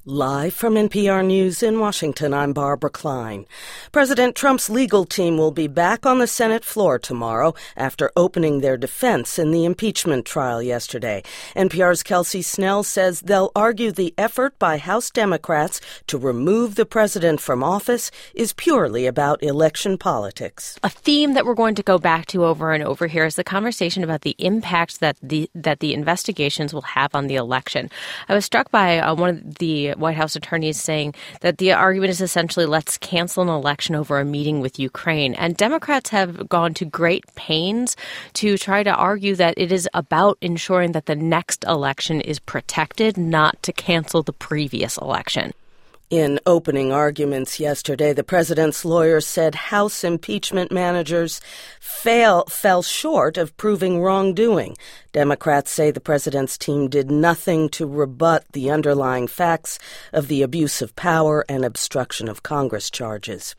Live from NPR News in Washington, I'm Barbara Klein. President Trump's legal team will be back on the Senate floor tomorrow after opening their defense in the impeachment trial yesterday. NPR's Kelsey Snell says they'll argue the effort by House Democrats to remove the president from office is purely about election politics. A theme that we're going to go back to over and over here is the conversation about the impact that the investigations will have on the election. I was struck by one of the White House attorneys saying that the argument is essentially let's cancel an election over a meeting with Ukraine. And Democrats have gone to great pains to try to argue that it is about ensuring that the next election is protected, not to cancel the previous election. In opening arguments yesterday, the president's lawyers said House impeachment managers fell short of proving wrongdoing. Democrats say the president's team did nothing to rebut the underlying facts of the abuse of power and obstruction of Congress charges.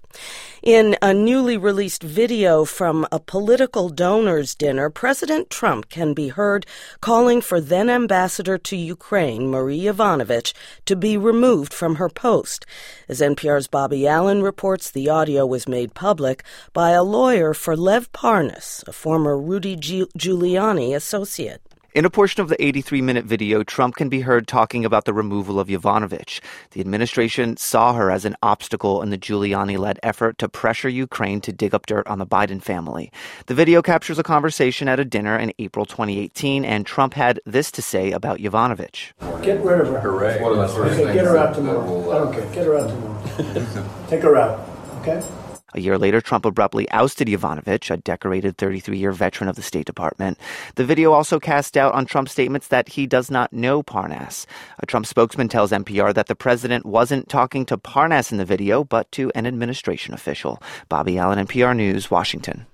In a newly released video from a political donors dinner, President Trump can be heard calling for then-ambassador to Ukraine, Marie Yovanovitch, to be removed from her post. As NPR's Bobby Allen reports, the audio was made public by a lawyer for Lev Parnas, a former Rudy Giuliani associate. In a portion of the 83-minute video, Trump can be heard talking about the removal of Yovanovitch. The administration saw her as an obstacle in the Giuliani-led effort to pressure Ukraine to dig up dirt on the Biden family. The video captures a conversation at a dinner in April 2018, and Trump had this to say about Yovanovitch. Get rid of her. Hooray. Okay, get her out tomorrow. I don't care. Get her out tomorrow. Take her out, okay? A year later, Trump abruptly ousted Yovanovitch, a decorated 33-year veteran of the State Department. The video also cast doubt on Trump's statements that he does not know Parnas. A Trump spokesman tells NPR that the president wasn't talking to Parnas in the video, but to an administration official. Bobby Allen, NPR News, Washington.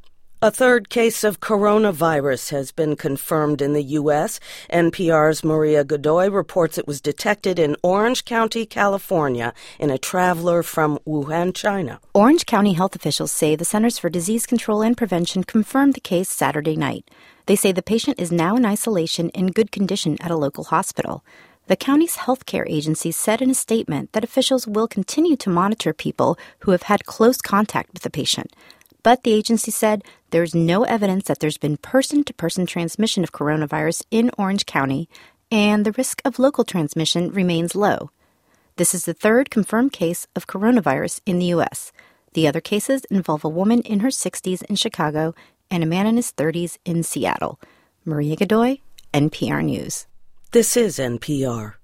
A third case of coronavirus has been confirmed in the U.S. NPR's Maria Godoy reports it was detected in Orange County, California, in a traveler from Wuhan, China. Orange County health officials say the Centers for Disease Control and Prevention confirmed the case Saturday night. They say the patient is now in isolation in good condition at a local hospital. The county's healthcare agency said in a statement that officials will continue to monitor people who have had close contact with the patient. But the agency said there's no evidence that there's been person-to-person transmission of coronavirus in Orange County, and the risk of local transmission remains low. This is the third confirmed case of coronavirus in the U.S. The other cases involve a woman in her 60s in Chicago and a man in his 30s in Seattle. Maria Godoy, NPR News. This is NPR.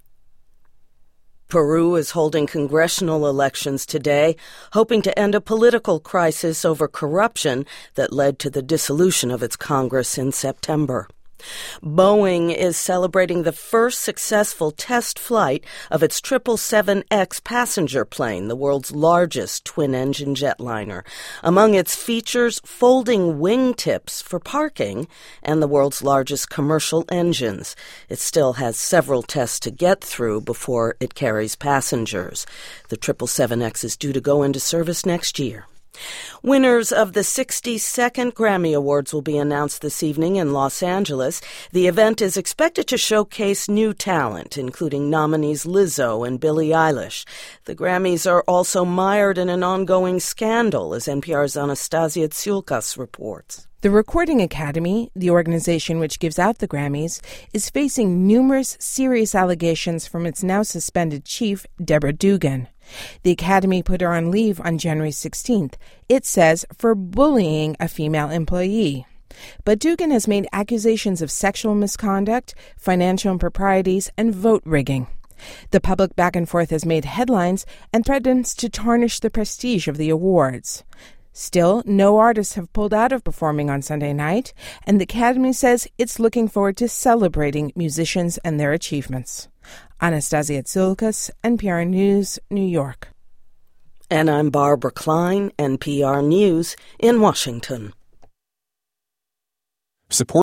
Peru is holding congressional elections today, hoping to end a political crisis over corruption that led to the dissolution of its Congress in September. Boeing is celebrating the first successful test flight of its 777X passenger plane, the world's largest twin-engine jetliner. Among its features, folding wingtips for parking and the world's largest commercial engines. It still has several tests to get through before it carries passengers. The 777X is due to go into service next year. Winners of the 62nd Grammy Awards will be announced this evening in Los Angeles. The event is expected to showcase new talent, including nominees Lizzo and Billie Eilish. The Grammys are also mired in an ongoing scandal, as NPR's Anastasia Tsiulkas reports. The Recording Academy, the organization which gives out the Grammys, is facing numerous serious allegations from its now suspended chief, Deborah Dugan. The Academy put her on leave on January 16th, it says, for bullying a female employee. But Dugan has made accusations of sexual misconduct, financial improprieties, and vote rigging. The public back and forth has made headlines and threatens to tarnish the prestige of the awards. Still, no artists have pulled out of performing on Sunday night, and the Academy says it's looking forward to celebrating musicians and their achievements. Anastasia Tsiulkas, NPR News, New York. And I'm Barbara Klein, NPR News in Washington. Support